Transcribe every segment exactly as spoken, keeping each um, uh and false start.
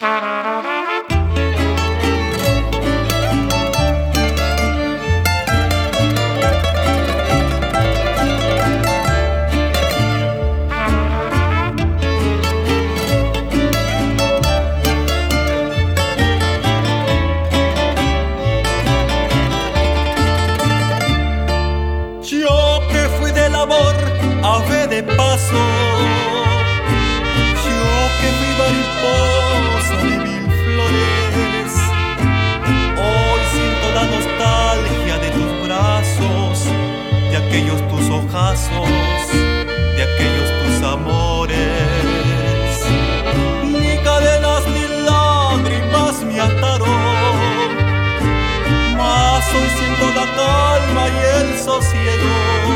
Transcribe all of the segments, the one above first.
Ave de paso, yo que fui mariposa de mil flores, hoy siento la nostalgia de tus brazos, de aquellos tus ojazos, de aquellos tus amores. Ni cadenas ni lágrimas me ataron, mas hoy siento la calma y el sosiego.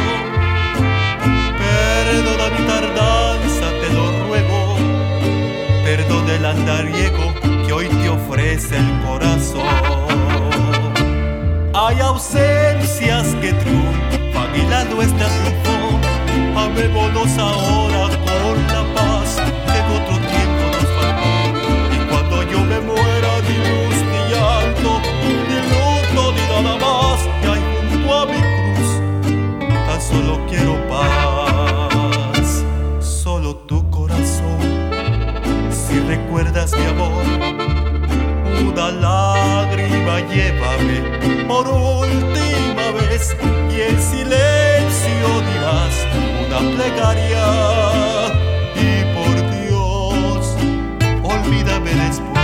Perdona mi tardanza, te lo ruego. Perdona el andariego que hoy te ofrece el corazón. Hay ausencias que triunfan y la nuestra triunfó. Amémonos ahora con la paz que en otro tiempo nos faltó. Y cuando yo me muera, ni luz ni llanto, ni luto ni nada más, que hay junto a mi cruz, tan solo quiero paz. ¿Recuerdas mi amor? Una lágrima llévame por última vez y en silencio dirás una plegaria y por Dios olvídame después.